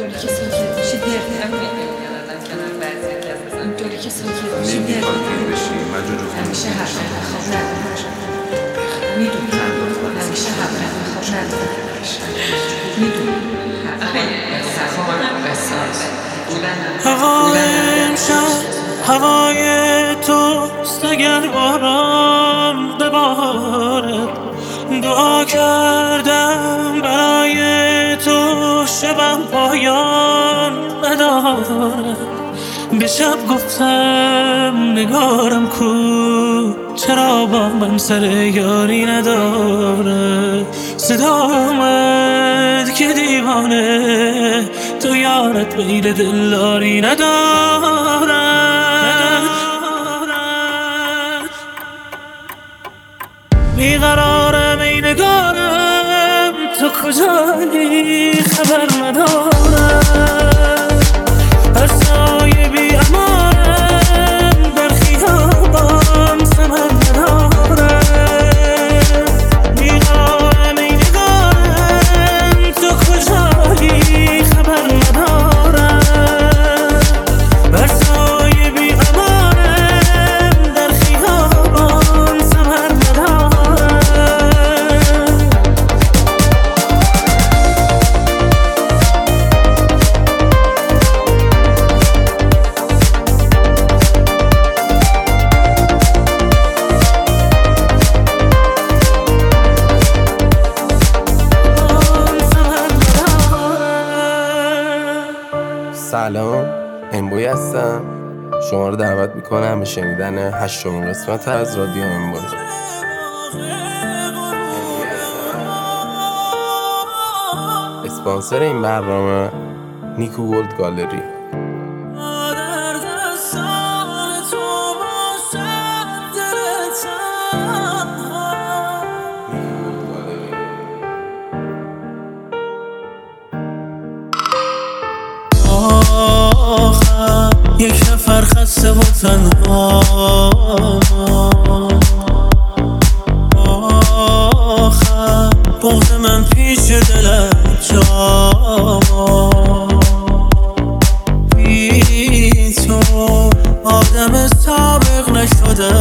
اینطوری که ساکت میشی دردم نمیاد ازم کنار بعضی که از اینطوری که ساکت میشی نمیخواد گیر بشی مجرد همیشه حق خواب ندارم میدونی همیشه حق خواب ندارم میدونی هوای امشب هوای توست اگر باران ببارد دعا کردم برای تو شبم پایان ندارد به شب گفتم نگارم کو چرا با من سر یاری نداره صدا آمد که دیوانه تو یارت میل دلداری نداره بیقرارم ای نگارم تو کجایی خبر ندارم از سایه بی امانم در خیابان ثمر ندارم بیقرارم ای نگارم تو کجایی خبر ندارم بر سایه بی امانم در خیابان ثمر ندارم سلام، امبوی هستم. شما رو دعوت میکنم به شنیدن 8مین قسمت از رادیو امبوی. اسپانسر این برنامه نیکو ولد گالری. یک نفر خسته و تنها آخر بغض من پیش دلت جا بی تو آدم سابق نشده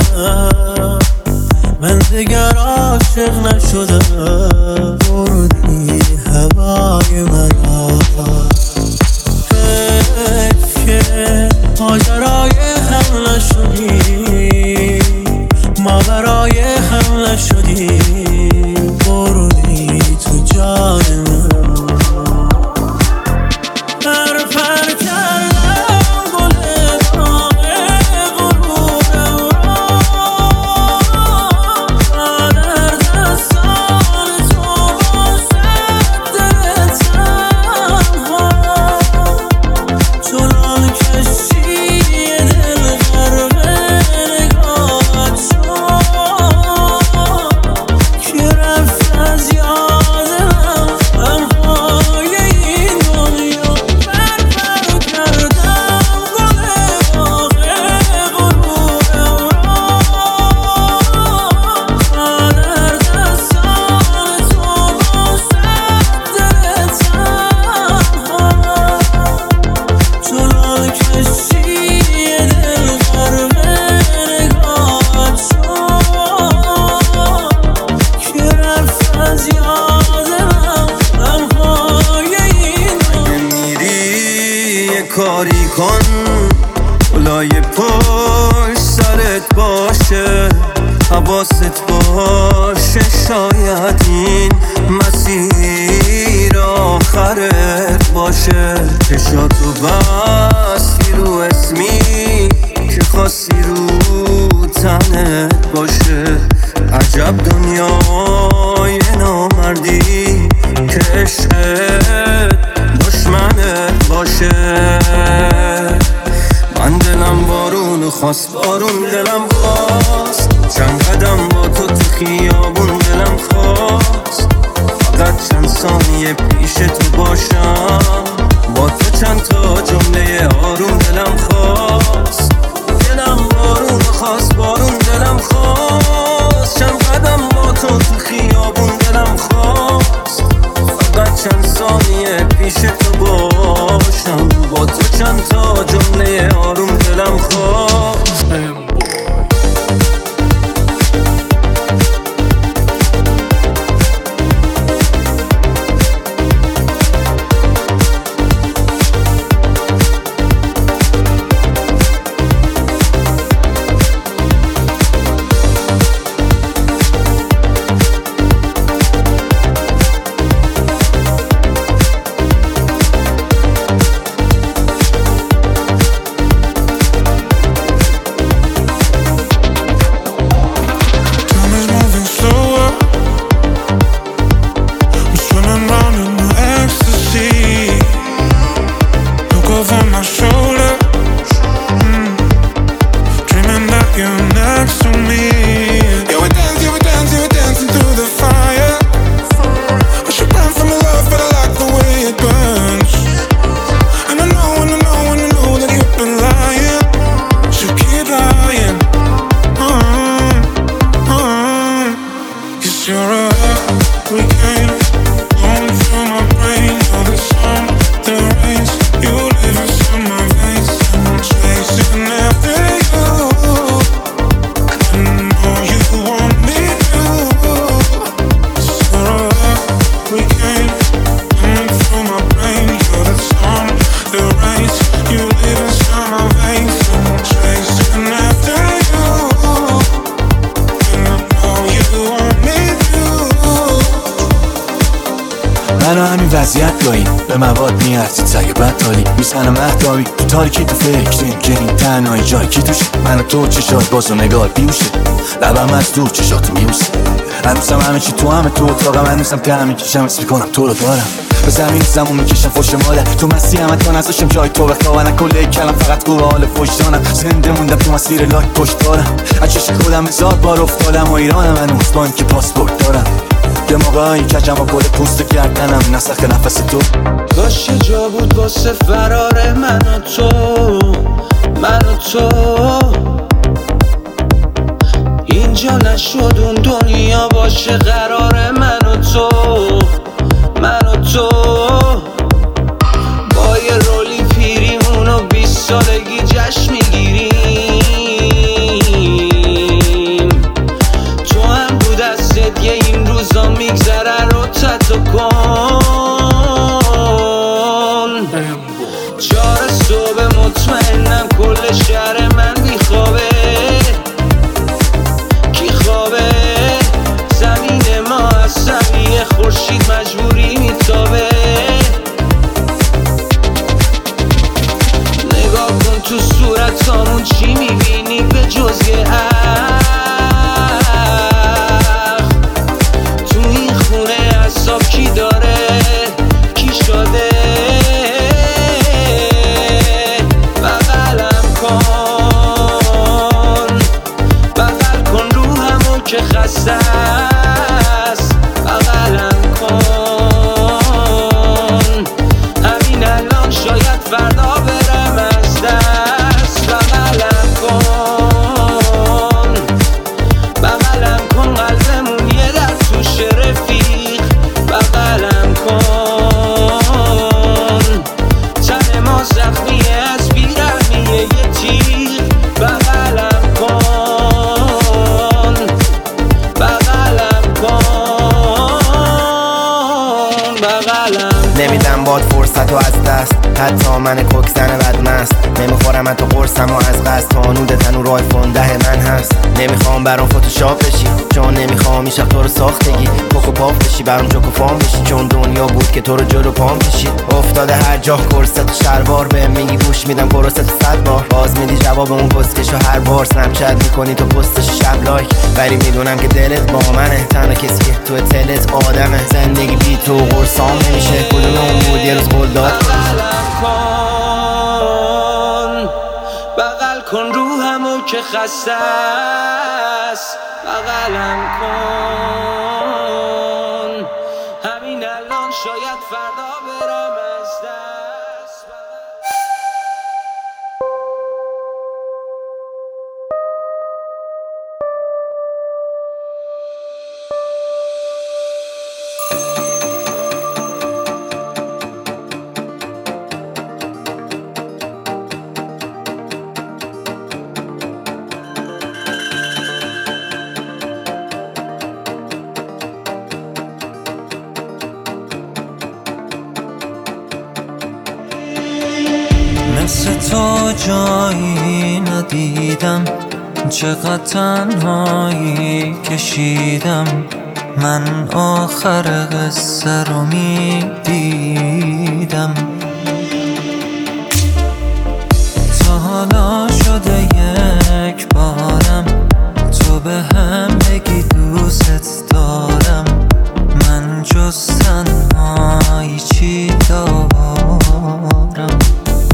من دیگر عاشق نشده بردی هوای من ماجرای هم نشدی ما برای هم نشدی بردی تو جان من پر کردم گل داغ غرورم را در دستان تو باشد دل تنها چنان کشی دل غرق نگاهت شد که رفت از یادم غمهای این دنیا پر کردم گل باغ غرورم را در دستان تو باشد دل تنها چنان کشی دل غرق نگاهت شد که رفت از یادم غمهای این اگه میری یه کاری کن لای پشت سرت باشه حواست باشه شاید این مسیر آخرت باشه چشاتو بستی رو اسمی که خواستی رو تنت باشه عجب دنیای نامردی که عشقت دشمنت باشه من دلم بارون خواست بارون دلم خواست چند قدم با تو خیابون دلم خواست فقط چند ثانیه پیش تو باشم با تو چند تا جمله آروم دلم خواست دلم بارون خواست بارون دلم خواست چند قدم با تو خیابون دلم خواست فقط چند ثانیه پیش تو باشم، با تو چند تا جمله آروم دلم خواست. منو همین وضعیت داریم به مواد میارزید سگه بدتالی میسنم اهدابی تو تاریکی تو فکر نمیکنی تنهایی جایی کی توشه منو تو چشات بازو نگار بیوشه لبم از دور چشاتو میوسه هنوزم همه چی تو همه تو اتاقم هنوزم تنم میکشم اسم میکنم تو رو دارم به زمین زمون میکشم فوش ماله تو مستی همه تا نزاشم جای تو بخوابنم کله کلم فقط گوه حال فوش دانم زنده موندم تو مسیر لاک پشت دارم از چشم خودم هزار بار افتادم و ایرانم هنوز با اینکه پاسپورت دارم یه موقعی کجم و گل پوست گردنم نسخ نفس تو کاش جا بود واسه فرار من و تو اینجا نشد اون دنیا باشه قرار من و تو با یه رولی پیریمون و 20 سالگی جشن میگیریم تو هم بود دستت یه این روزا میگذره رو تتو کن چهار صبح مطمئنم کل شهر من بیخوابه کی خوابه زمین ما از سویه خورشید مجبوری میتابه نگاه کن تو صورتامون چی میبینی به جز یه تو این خونه عصاب کی داره کی شده بغل کن روحمو که خسته است بغلم کن همین الان شاید فردا برم از دست بغلم کن قلبمون یه در توش رفیق بغلم کن تن ما زخمیه از بیرحمیه یه تیر بغلم کن نمیدم باد فرصت و از دست حتی من کوکزن بدمست نمیخورم حتی قرصم و از قصد تانود تنور آیفون 10 من هست نمیخوام برام فتوشاپ بشی چون نمیخوام ایشق تو رو ساختگی کوکو پاف بشی برام جوکو فام بشی چون دنیا بود که تو رو جلو پام کشید افتاده هر جا کرست و شلوار به میگی گوش میدم پروست 100 بار باز میدی جواب اون پستکشو هر بار سنپچت میکنی تو پستش شب لایک ولی میدونم که دلت با منه تنها کسی که تو تلت آدمه زندگی بی تو قرصام نمیشه کدوم اون بود یه روز قول داد بغل کن روحمو که خسته است بغلم کن همین الان شاید فردا برم از دست مثل تو جایی ندیدم، چقدر تنهایی کشیدم. من آخر قصه رو میدیدم. تا حالا شده یک بارم تو به هم بگی دوست دارم. من جز تنهایی چی دارم؟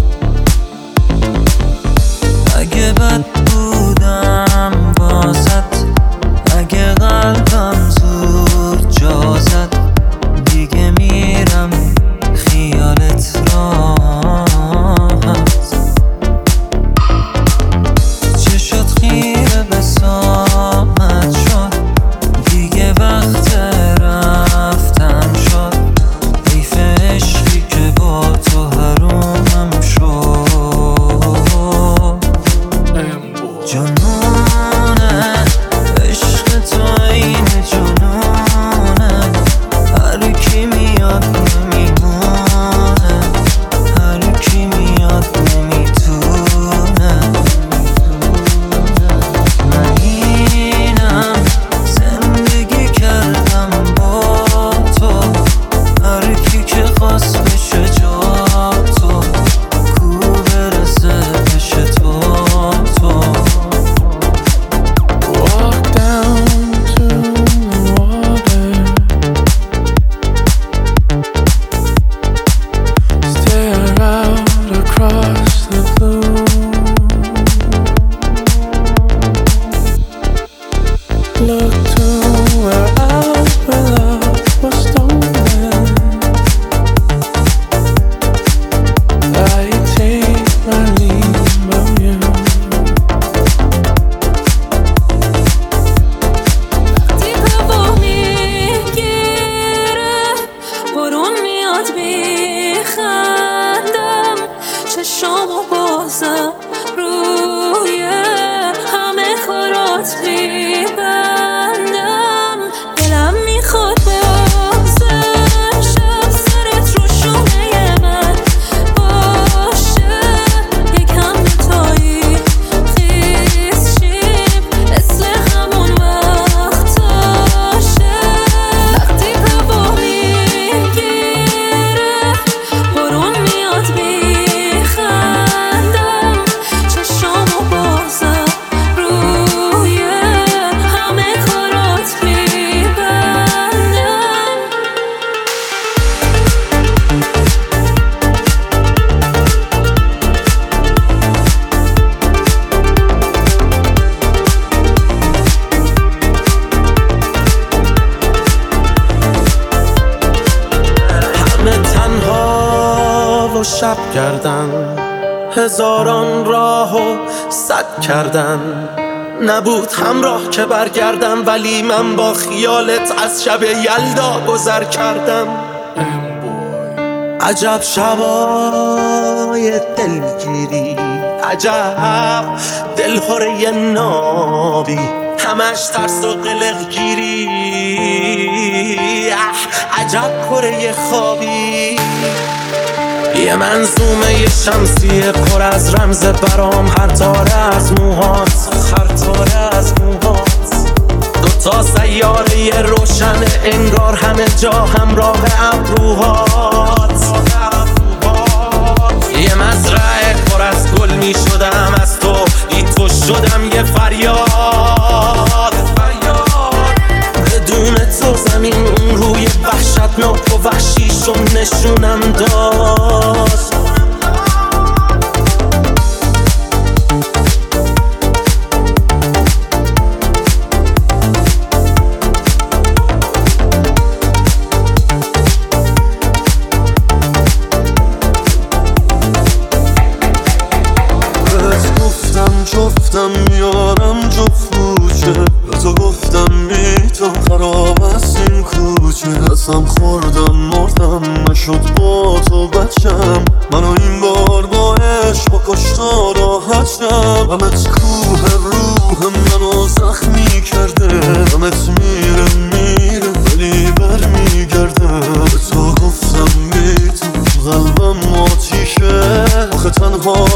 اگه بد بودم بازت، اگه قلبم زود جا زد، دیگه میرم خیالت راحت. چشات خیره به سامت شد، دیگه وقت رفتن شد. حیف عشقی که با تو حرومم شد. جنونه عشق تو این جنونه، هر کی میاد نمیمونه، هر کی میاد نمیتونه. من اینم زندگی کردم با تو، هر کی که خواست بشه جا تو، کو برسه بشه تو. Walk down to the water, stare out across the blue. Look to where our love was stolen. I take my leave of you. وقتی هوا میگیره بارون میاد میخندم، چشامو بازم روی همه کارات میبندم. دلم میخواد بازم شب سرت رو شونه من باشه، یکم دوتایی خیس شیم مثل همون وقتاشه. وقتی هوا میگیره بارون میاد میخندم، چشامو بازم روی همه کارات میبندم. همه تنها و شب کردن، هزاران راه و صد کردن. نبود همراه که برگردم، ولی من با خیالت از شب یلدا گذر کردم. عجب شبای دلگیری، عجب دلهوره نابی، همش ترس و قلق گیری. عجب کره خوابی، یه منظومه شمسی پر از رمز برام، هر تاره از موهات، هر تاره از موهات. دوتا سیاره روشن انگار همه جا همراه ابروهات. یه مزرعه پر از گل می شدم از تو، بی تو شدم یه فریاد. بدون تو زمین اون روی وحشتناک و وحشیشو نشونم داد. جفتم میارم جفت کوچه، به تو گفتم بی تو خراب است این کوچه. قسم خوردم مردم نشد با تو بچم، منو این بار با عشق با کشتا راحت شم. غمت کوه روح منو زخمی کرده، غمت میره ولی بر میگرده. به تو گفتم بی تو قلبم آتیشه، آخه تنها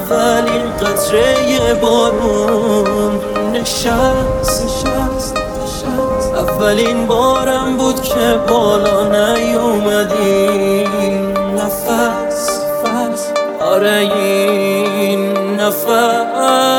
اولین قطره بارون نشست اولین بارم بود که بالا نیومدی نفس آره این نفس